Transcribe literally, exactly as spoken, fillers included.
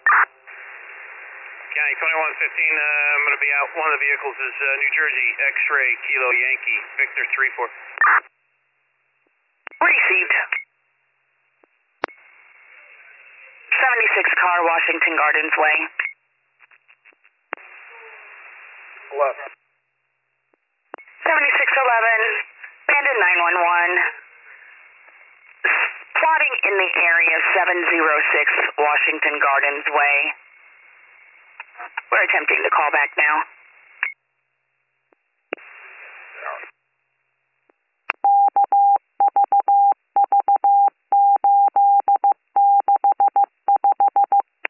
County twenty-one fifteen, uh, I'm going to be out. One of the vehicles is uh, New Jersey X-ray Kilo Yankee, Victor three four. Received. seventy-six car, Washington Gardens Way. eleven. seventy-six eleven, Bandit nine one one. Plotting in the area seven zero six Washington Gardens Way. We're attempting to call back now.